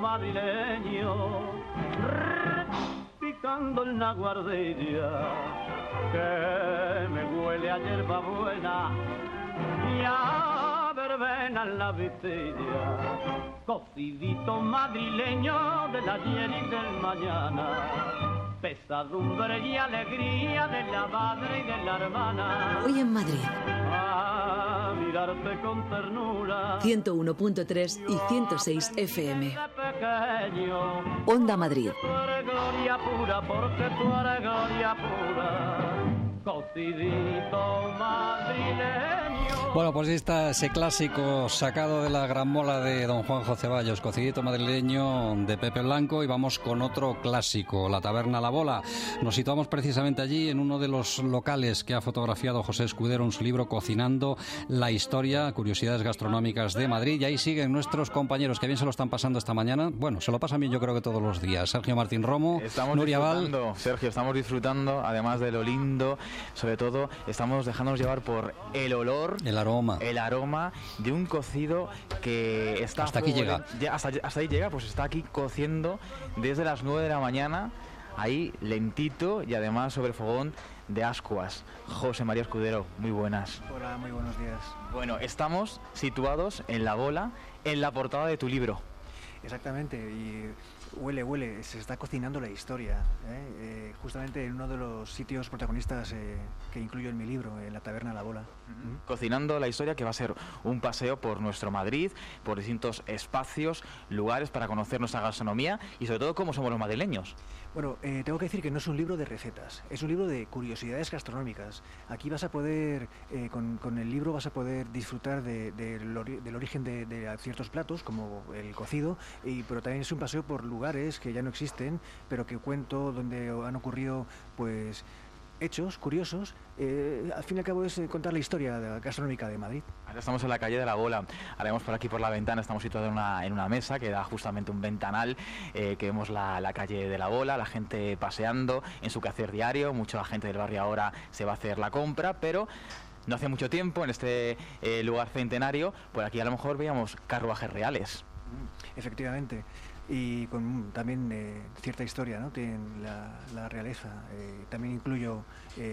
madrileño, picando en la guardilla, que me huele a hierba buena y a verbena en la vitilla, cocidito madrileño del ayer y del mañana, pesadumbre y alegría de la madre y de la hermana. Hoy en Madrid. A mirarte con ternura. 101.3 y 106 FM. Pequeño, Onda Madrid. tú eres gloria pura, porque tú eres gloria pura. Cocidito madrileño. Bueno, pues ahí está ese clásico sacado de la gran mola de don Juanjo Ceballos, cocidito madrileño de Pepe Blanco, y vamos con otro clásico, la taberna La Bola. Nos situamos precisamente allí en uno de los locales que ha fotografiado José Escudero en su libro Cocinando la historia, curiosidades gastronómicas de Madrid, y ahí siguen nuestros compañeros que bien se lo están pasando esta mañana. Bueno, se lo pasan bien yo creo que todos los días. Sergio Martín Romo, Nuria Val. Sergio, estamos disfrutando, además de lo lindo, sobre todo estamos dejándonos llevar por el olor, el aroma de un cocido que está hasta aquí llega. Hasta ahí llega, pues está aquí cociendo desde las 9 de la mañana, ahí lentito y además sobre fogón de ascuas. José María Escudero, muy buenas. Hola, muy buenos días. Bueno, estamos situados en La Bola, en la portada de tu libro. Exactamente, y huele, se está cocinando la historia, justamente en uno de los sitios protagonistas que incluyo en mi libro, en la taberna La Bola. Cocinando la historia, que va a ser un paseo por nuestro Madrid, por distintos espacios, lugares para conocer nuestra gastronomía y sobre todo cómo somos los madrileños. Bueno, tengo que decir que no es un libro de recetas, es un libro de curiosidades gastronómicas. Aquí vas a poder, con el libro vas a poder disfrutar del origen de ciertos platos, como el cocido, pero también es un paseo por lugares que ya no existen, pero que cuento donde han ocurrido pues hechos curiosos. Al fin y al cabo es contar la historia gastronómica de Madrid. Ahora estamos en la calle de La Bola, ahora vemos por aquí por la ventana, estamos situados en una mesa que da justamente un ventanal, que vemos la calle de La Bola, la gente paseando en su quehacer diario, mucha gente del barrio ahora se va a hacer la compra, pero no hace mucho tiempo en este lugar centenario, por aquí a lo mejor veíamos carruajes reales. Efectivamente. Y con también cierta historia, ¿no? Tiene la realeza. También incluyo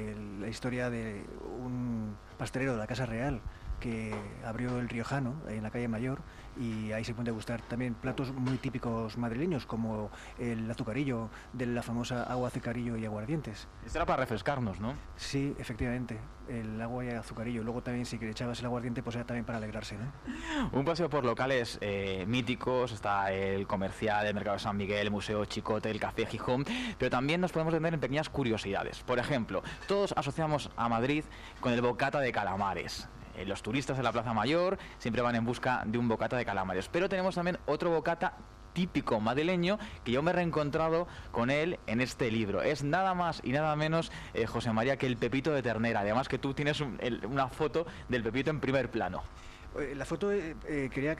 la historia de un pastelero de la Casa Real que abrió el Riojano en la calle Mayor, y ahí se puede degustar también platos muy típicos madrileños como el azucarillo, de la famosa agua, azucarillo y aguardientes. Esto era para refrescarnos, ¿no? Sí, efectivamente, el agua y el azucarillo. Luego también si le echabas el aguardiente pues era también para alegrarse, ¿no? Un paseo por locales míticos, está el comercial, el Mercado de San Miguel, el Museo Chicote, el Café Gijón, pero también nos podemos detener en pequeñas curiosidades. Por ejemplo, todos asociamos a Madrid con el bocata de calamares. Los turistas de la Plaza Mayor siempre van en busca de un bocata de calamares, pero tenemos también otro bocata típico madrileño que yo me he reencontrado con él en este libro. Es nada más y nada menos, José María, que el pepito de ternera. Además que tú tienes una foto del pepito en primer plano. La foto quería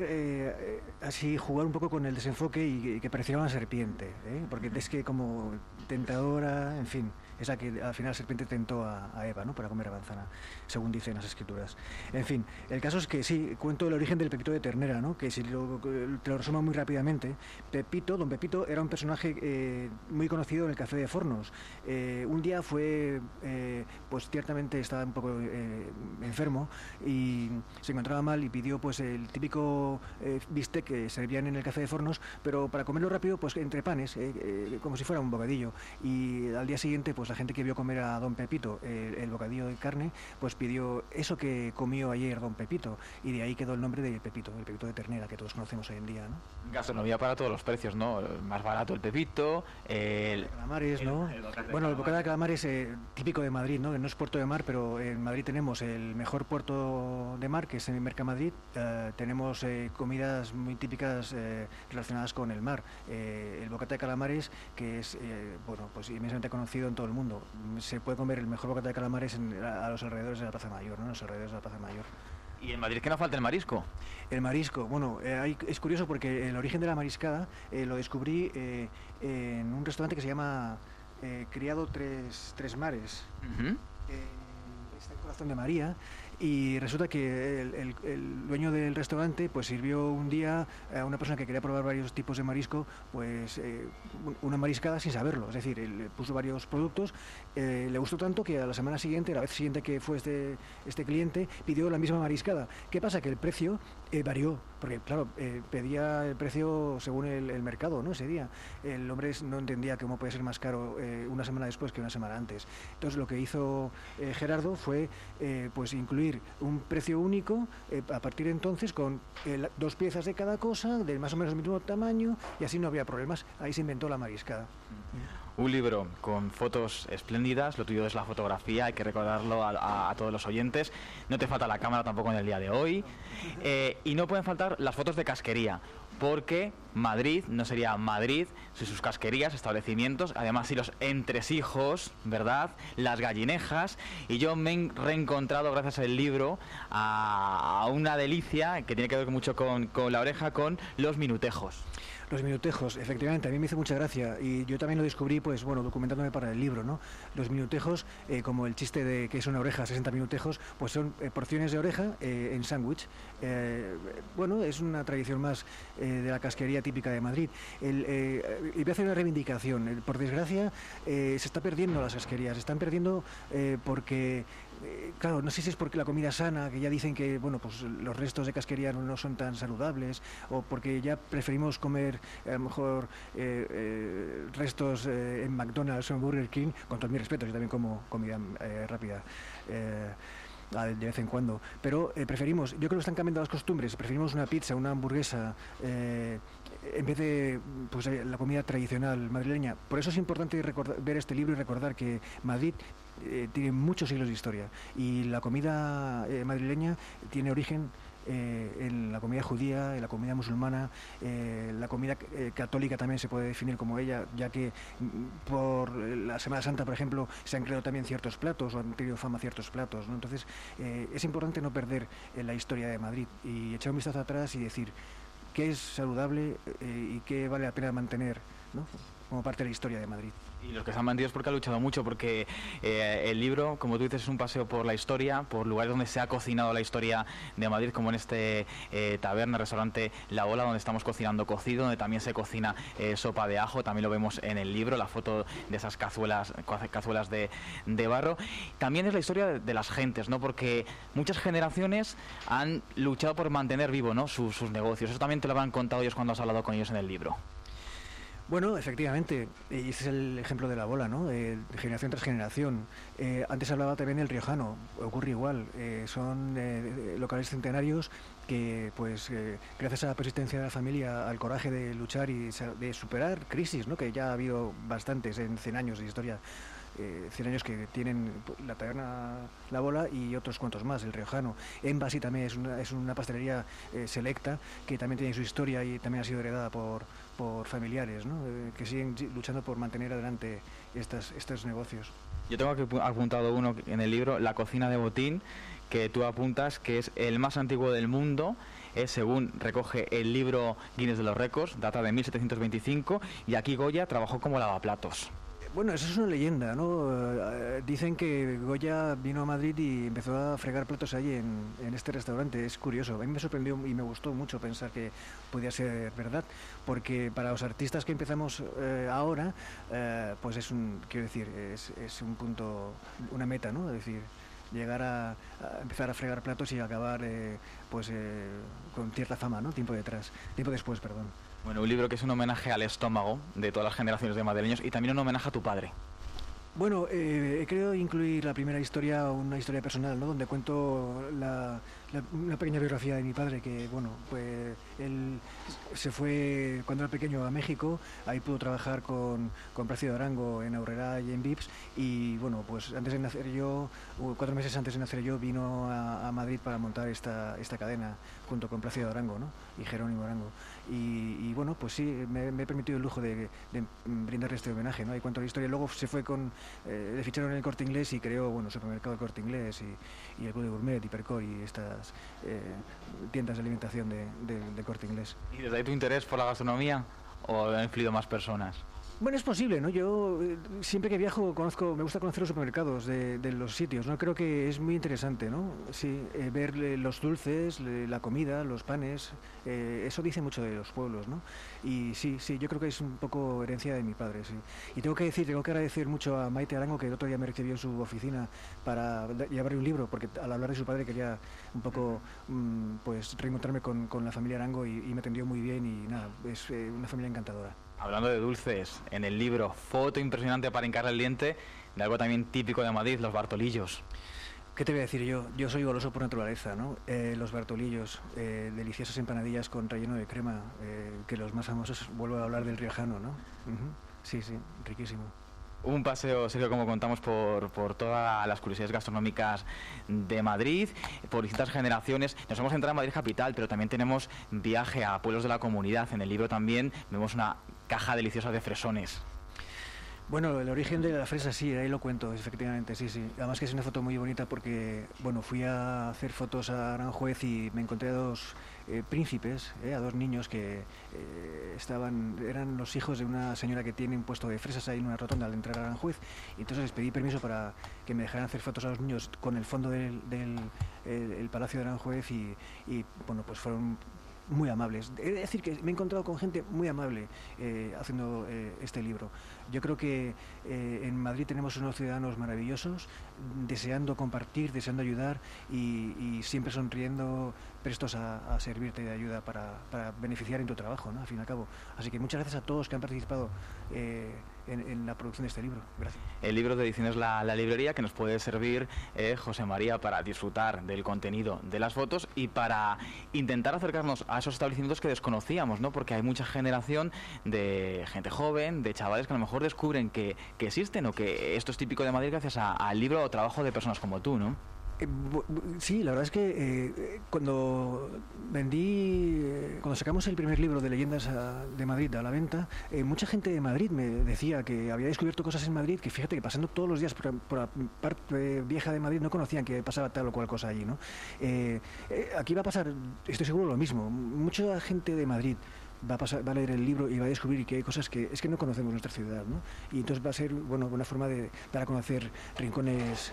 así jugar un poco con el desenfoque y que pareciera una serpiente, porque es que como tentadora, en fin, es la que al final la serpiente tentó a Eva, ¿no?, para comer la manzana, según dicen las escrituras. En fin, el caso es que sí, cuento el origen del pepito de ternera, ¿no?, que si te lo resumo muy rápidamente, don Pepito era un personaje muy conocido en el Café de Fornos. Un día fue, pues ciertamente estaba un poco enfermo y se encontraba mal y pidió pues el típico bistec que servían en el Café de Fornos, pero para comerlo rápido pues entre panes, como si fuera un bocadillo. Y al día siguiente pues la gente que vio comer a don Pepito el bocadillo de carne pues pidió eso que comió ayer don Pepito, y de ahí quedó el nombre de Pepito, el pepito de ternera que todos conocemos hoy en día, ¿no? Gastronomía para todos los precios, ¿no? Más barato el pepito, el calamares, ¿no? Bueno, el bocata de calamares típico de Madrid, ¿no? Que no es puerto de mar, pero en Madrid tenemos el mejor puerto de mar, que es en Mercamadrid. Tenemos comidas muy típicas relacionadas con el mar. El bocata de calamares, que es bueno, pues inmensamente conocido en todo el mundo. Se puede comer el mejor bocata de calamares a los alrededores de la Plaza Mayor, ¿no? En los alrededores de la Plaza Mayor. ¿Y en Madrid que no falta el marisco? El marisco, bueno, es curioso porque el origen de la mariscada lo descubrí en un restaurante que se llama Criado Tres Mares. Uh-huh. Está en Corazón de María, Y resulta que el dueño del restaurante pues sirvió un día a una persona que quería probar varios tipos de marisco, pues una mariscada sin saberlo. Es decir, él le puso varios productos, le gustó tanto que a la semana siguiente, la vez siguiente que fue este cliente, pidió la misma mariscada. ¿Qué pasa? Que el precio varió, porque claro, pedía el precio según el mercado, ¿no? Ese día. El hombre no entendía cómo podía ser más caro una semana después que una semana antes. Entonces lo que hizo Gerardo fue pues incluir un precio único a partir de entonces con 2 piezas de cada cosa, de más o menos el mismo tamaño, y así no había problemas. Ahí se inventó la mariscada. Un libro con fotos espléndidas, lo tuyo es la fotografía, hay que recordarlo a todos los oyentes. No te falta la cámara tampoco en el día de hoy. Y no pueden faltar las fotos de casquería, porque Madrid no sería Madrid sin sus casquerías, establecimientos, además y los entresijos, ¿verdad? Las gallinejas. Y yo me he reencontrado, gracias al libro, a una delicia que tiene que ver mucho con la oreja, con los minutejos. Los minutejos, efectivamente, a mí me hizo mucha gracia y yo también lo descubrí, pues bueno, documentándome para el libro, ¿no? Los minutejos, como el chiste de que es una oreja, 60 minutejos, pues son porciones de oreja en sándwich. Bueno, es una tradición más de la casquería típica de Madrid. Y voy a hacer una reivindicación. Por desgracia, se está perdiendo las casquerías, se están perdiendo porque... claro, no sé si es porque la comida sana, que ya dicen que bueno, pues los restos de casquería no son tan saludables, o porque ya preferimos comer a lo mejor restos en McDonald's o en Burger King, con todo mi respeto, yo también como comida rápida de vez en cuando, pero preferimos, yo creo que están cambiando las costumbres, preferimos una pizza, una hamburguesa en vez de pues, la comida tradicional madrileña. Por eso es importante ver este libro y recordar que Madrid tiene muchos siglos de historia y la comida madrileña tiene origen en la comida judía, en la comida musulmana, la comida católica también se puede definir como ella, ya que por la Semana Santa, por ejemplo, se han creado también ciertos platos o han tenido fama ciertos platos, ¿no? Entonces es importante no perder la historia de Madrid y echar un vistazo atrás y decir qué es saludable y qué vale la pena mantener, ¿no? Como parte de la historia de Madrid. Y los que se han mantenido es porque ha luchado mucho, porque el libro, como tú dices, es un paseo por la historia, por lugares donde se ha cocinado la historia de Madrid, como en este taberna, restaurante La Bola, donde estamos cocinando cocido, donde también se cocina sopa de ajo, también lo vemos en el libro, la foto de esas cazuelas de barro. También es la historia de las gentes, ¿no? Porque muchas generaciones han luchado por mantener vivo, ¿no? sus negocios. Eso también te lo habrán contado ellos cuando has hablado con ellos en el libro. Bueno, efectivamente, y ese es el ejemplo de La Bola, ¿no? De generación tras generación. Antes hablaba también del riojano, ocurre igual. Son locales centenarios que, pues, gracias a la persistencia de la familia, al coraje de luchar y de superar crisis, ¿no? Que ya ha habido bastantes en 100 años de historia. 100 años que tienen la taberna La Bola y otros cuantos más, el riojano. Embassy también es una pastelería selecta que también tiene su historia y también ha sido heredada por familiares, ¿no? Que siguen luchando por mantener adelante estos negocios. Yo tengo aquí apuntado uno en el libro, La cocina de Botín, que tú apuntas que es el más antiguo del mundo, según recoge el libro Guinness de los Récords, data de 1725, y aquí Goya trabajó como lavaplatos. Bueno, eso es una leyenda, ¿no? Dicen que Goya vino a Madrid y empezó a fregar platos allí en este restaurante. Es curioso. A mí me sorprendió y me gustó mucho pensar que podía ser verdad, porque para los artistas que empezamos ahora, pues es un un punto, una meta, ¿no? Es decir, llegar a empezar a fregar platos y acabar con cierta fama, ¿no? Tiempo después, perdón. Bueno, un libro que es un homenaje al estómago de todas las generaciones de madrileños y también un homenaje a tu padre. Bueno, he querido incluir la primera historia, una historia personal, ¿no? Donde cuento una pequeña biografía de mi padre, que bueno, pues él se fue cuando era pequeño a México, ahí pudo trabajar con Plácido Arango en Aurrerá y en Vips, y bueno, pues antes de nacer yo, 4 meses antes de nacer yo, vino a Madrid para montar esta cadena junto con Plácido Arango, ¿no? Y Jerónimo Arango. Y bueno, pues sí, me he permitido el lujo de brindarle este homenaje, ¿no? Ahí cuento la historia. Luego se fue le ficharon en el Corte Inglés y creó, bueno, Supermercado del Corte Inglés y el Club de Gourmet, Hipercor y estas tiendas de alimentación de Corte Inglés. ¿Y desde ahí tu interés por la gastronomía o han influido más personas? Bueno, es posible, ¿no? Yo siempre que viajo me gusta conocer los supermercados de los sitios, ¿no? Creo que es muy interesante, ¿no? Sí, ver los dulces, la comida, los panes, eso dice mucho de los pueblos, ¿no? Y sí, yo creo que es un poco herencia de mi padre, sí. Y tengo que agradecer mucho a Maite Arango, que el otro día me recibió en su oficina para llevarle un libro, porque al hablar de su padre quería un poco, pues, reencontrarme con la familia Arango y me atendió muy bien y nada, es una familia encantadora. Hablando de dulces, en el libro, foto impresionante para hincarle el diente de algo también típico de Madrid, los Bartolillos. ¿Qué te voy a decir yo? Yo soy goloso por naturaleza, ¿no? Los Bartolillos, deliciosas empanadillas con relleno de crema, que los más famosos, vuelvo a hablar del riojano, ¿no? Sí, riquísimo. Un paseo, Sergio, como contamos, por todas las curiosidades gastronómicas de Madrid, por distintas generaciones. Nos hemos centrado en Madrid capital, pero también tenemos viaje a pueblos de la comunidad. En el libro también vemos una caja deliciosa de fresones. Bueno, el origen de la fresa sí, ahí lo cuento, efectivamente, sí. Además que es una foto muy bonita porque, bueno, fui a hacer fotos a Aranjuez y me encontré a dos príncipes, a dos niños que eran los hijos de una señora que tiene un puesto de fresas ahí en una rotonda al entrar a Aranjuez. Y entonces les pedí permiso para que me dejaran hacer fotos a los niños con el fondo del Palacio de Aranjuez y bueno, pues fueron muy amables. He de decir que me he encontrado con gente muy amable haciendo este libro. Yo creo que en Madrid tenemos unos ciudadanos maravillosos, deseando compartir, deseando ayudar y siempre sonriendo, prestos a servirte de ayuda para beneficiar en tu trabajo, ¿no? Al fin y al cabo. Así que muchas gracias a todos que han participado en la producción de este libro. Gracias. El libro de Ediciones La Librería, que nos puede servir, José María, para disfrutar del contenido de las fotos y para intentar acercarnos a esos establecimientos que desconocíamos, ¿no? Porque hay mucha generación de gente joven, de chavales que a lo mejor descubren que existen o que esto es típico de Madrid gracias al libro o trabajo de personas como tú, ¿no? Sí, la verdad es que cuando sacamos el primer libro de leyendas de Madrid a la venta, mucha gente de Madrid me decía que había descubierto cosas en Madrid que, fíjate, que pasando todos los días por la parte vieja de Madrid no conocían que pasaba tal o cual cosa allí, ¿no? Aquí va a pasar, estoy seguro, lo mismo. Mucha gente de Madrid va a leer el libro y va a descubrir que hay cosas que es que no conocemos nuestra ciudad, ¿no? Y entonces va a ser, bueno, una forma de dar a conocer rincones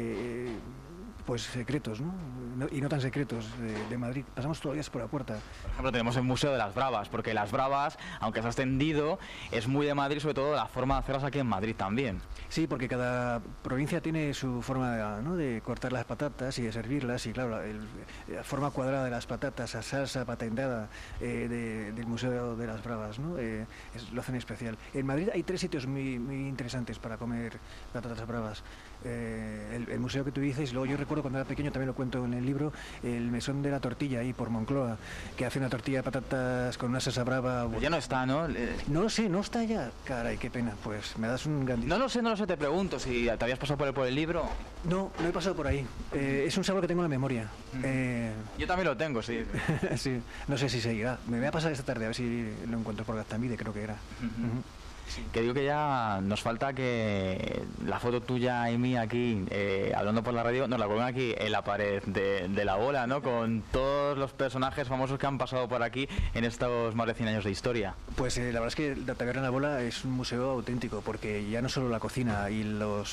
pues secretos, ¿no? Y no tan secretos de Madrid. Pasamos todos los días por la puerta. Por ejemplo, tenemos el Museo de las Bravas, porque las Bravas, aunque se ha extendido, es muy de Madrid, sobre todo la forma de hacerlas aquí en Madrid también. Sí, porque cada provincia tiene su forma, ¿no?, de cortar las patatas y de servirlas, y claro, la forma cuadrada de las patatas, la salsa patentada del Museo de las Bravas, ¿no? Lo hacen especial. En Madrid hay 3 sitios muy interesantes para comer patatas bravas. El museo que tú dices, luego yo recuerdo cuando era pequeño, también lo cuento en el libro, el mesón de la tortilla ahí por Moncloa, que hace una tortilla de patatas con una salsa brava. Pero ya no está, ¿no? No lo sé, no está ya. Caray, qué pena, pues me das un grandísimo... No lo sé, te pregunto, si te habías pasado por el libro. No he pasado por ahí. Es un sabor que tengo en la memoria. Yo también lo tengo, sí. Sí, no sé si seguirá. Me voy a pasar esta tarde a ver si lo encuentro por Gaztamide, creo que era. Sí. Que digo que ya nos falta que la foto tuya y mía aquí, hablando por la radio, nos la pongan aquí en la pared de la bola, ¿no? Con todos los personajes famosos que han pasado por aquí en estos más de 100 años de historia. Pues la verdad es que la Taberna La Bola es un museo auténtico, porque ya no solo la cocina y las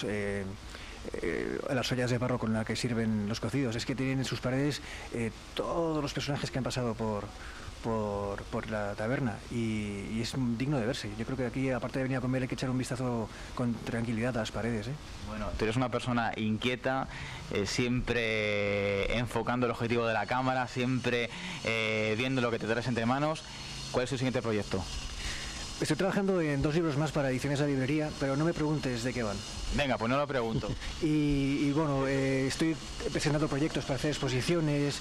ollas de barro con las que sirven los cocidos, es que tienen en sus paredes todos los personajes que han pasado por la taberna y es digno de verse. Yo creo que aquí, aparte de venir a comer, hay que echar un vistazo con tranquilidad a las paredes, ¿eh? Bueno, tú eres una persona inquieta, siempre enfocando el objetivo de la cámara, siempre viendo lo que te traes entre manos. ¿Cuál es tu siguiente proyecto? Estoy trabajando en 2 libros más para Ediciones La Librería, pero no me preguntes de qué van. Venga, pues no lo pregunto. y bueno, estoy presentando proyectos para hacer exposiciones.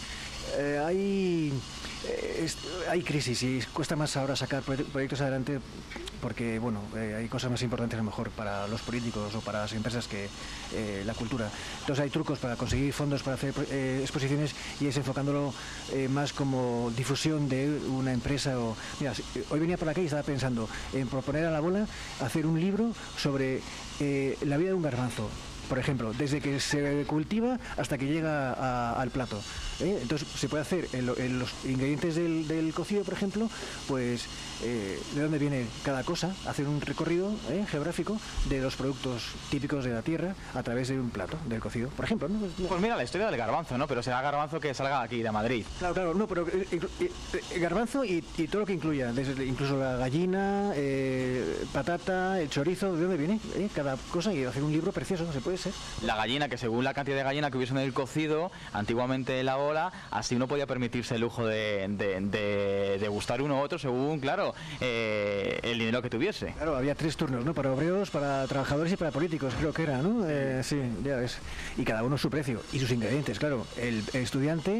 Hay crisis y cuesta más ahora sacar proyectos adelante porque, bueno, hay cosas más importantes a lo mejor para los políticos o para las empresas que la cultura. Entonces hay trucos para conseguir fondos para hacer exposiciones y es enfocándolo más como difusión de una empresa. Mira, hoy venía por aquí y estaba pensando en proponer a la bola hacer un libro sobre la vida de un garbanzo, por ejemplo, desde que se cultiva hasta que llega al plato. Entonces se puede hacer en los ingredientes del cocido, por ejemplo, pues de dónde viene cada cosa, hacer un recorrido geográfico de los productos típicos de la tierra a través de un plato del cocido, por ejemplo, ¿no? Pues mira la historia del garbanzo, ¿no? Pero será garbanzo que salga aquí de Madrid. Claro, no, pero garbanzo y todo lo que incluya, incluso la gallina, patata, el chorizo, ¿de dónde viene? Cada cosa, y hacer un libro precioso, ¿se puede ser? La gallina, que según la cantidad de gallina que hubiese en el cocido, antiguamente en la bola, así uno podía permitirse el lujo de gustar uno u otro según, claro, el dinero que tuviese. Claro, había 3 turnos, ¿no? Para obreros, para trabajadores y para políticos, creo que era, ¿no? Sí, ya ves. Y cada uno su precio y sus ingredientes, claro. El estudiante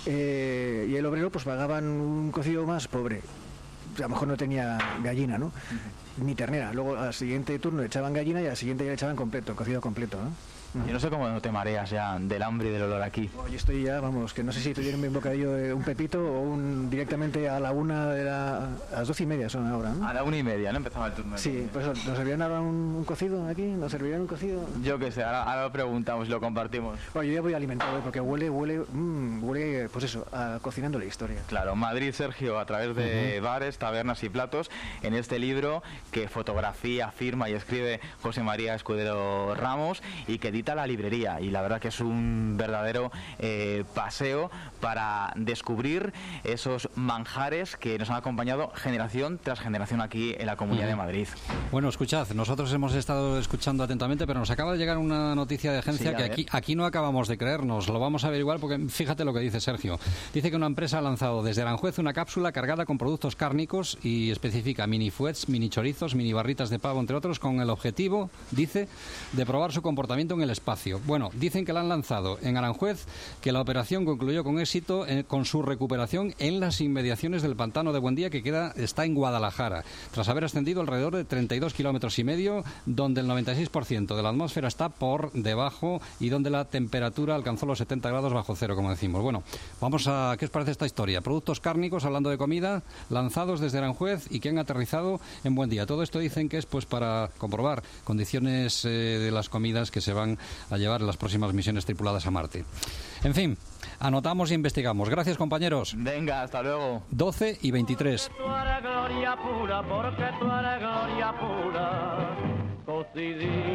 y el obrero pues pagaban un cocido más pobre. A lo mejor no tenía gallina, ¿no? Ni ternera. Luego al siguiente turno le echaban gallina y al siguiente ya le echaban completo, cocido completo, ¿no? Yo no sé cómo no te mareas ya del hambre y del olor aquí. Yo estoy ya, vamos, que no sé si tuviera un bocadillo de un pepito o directamente a la 1 de a las 12:30 son ahora, ¿no? A la 1:30, ¿no? Empezaba el turno. Sí, pues ¿nos servirían ahora un cocido aquí? ¿Nos servirían un cocido? Yo qué sé, ahora lo preguntamos y lo compartimos. Bueno, yo ya voy alimentado, porque huele, pues eso, cocinando la historia. Claro, Madrid, Sergio, a través de bares, tabernas y platos, en este libro que fotografía, firma y escribe José María Escudero Ramos y que edita la librería, y la verdad que es un verdadero paseo para descubrir esos manjares que nos han acompañado generación tras generación aquí en la Comunidad de Madrid. Bueno, escuchad, nosotros hemos estado escuchando atentamente, pero nos acaba de llegar una noticia de agencia que aquí no acabamos de creernos. Lo vamos a averiguar porque fíjate lo que dice Sergio. Dice que una empresa ha lanzado desde Aranjuez una cápsula cargada con productos cárnicos y especifica mini fuets, mini chorizos, mini barritas de pavo, entre otros, con el objetivo, dice, de probar su comportamiento en el espacio. Bueno, dicen que la han lanzado en Aranjuez, que la operación concluyó con éxito con su recuperación en las inmediaciones del pantano de Buendía, que está en Guadalajara, tras haber ascendido alrededor de 32,5 kilómetros, donde el 96% de la atmósfera está por debajo y donde la temperatura alcanzó los 70 grados bajo cero, como decimos. Bueno, vamos a... ¿qué os parece esta historia? Productos cárnicos, hablando de comida, lanzados desde Aranjuez y que han aterrizado en Buendía. Todo esto dicen que es pues para comprobar condiciones de las comidas que se van a llevar en las próximas misiones tripuladas a Marte. En fin, anotamos e investigamos. Gracias, compañeros. Venga, hasta luego. 12:23. Porque tú eres gloria pura,